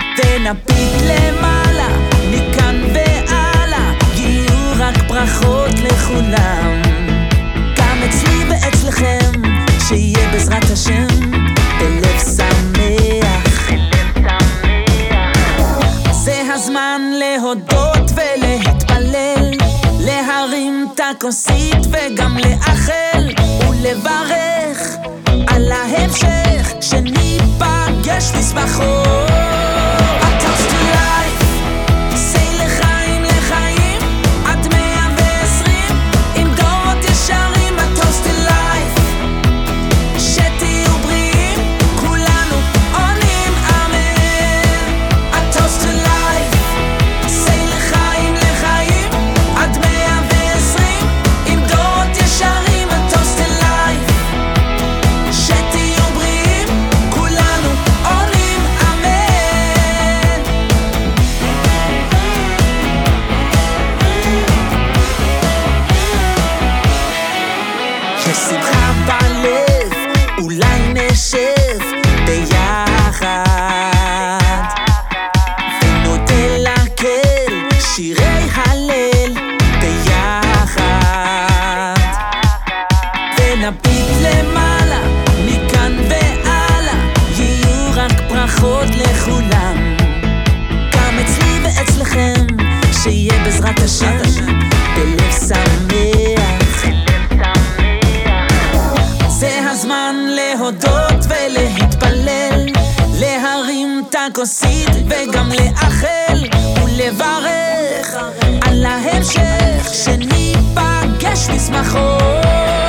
ונביט למעלה, מכאן והלאה, יהיו רק ברכות לכולם, גם אצלי ואצלכם, שיהיה בעזרת השם בלב שמח. זה הזמן להודות ולהתפלל, להרים את הכוסית וגם לאחל ולברך על ההמשך, שניפגש לשמחות. יש שמחה בלב, אולי נשב ביחד ונודה לקהל שירי הלל ביחד, ונביט למעלה, מכאן והלאה, יהיו רק ברכות לכולם, גם אצלי ואצלכם, שיהיה בעזרת השם בלב שמח. הזמן להודות ולהתפלל, להרים את הכוסית וגם לאחל ולברך על ההמשך, שניפגש בשמחות.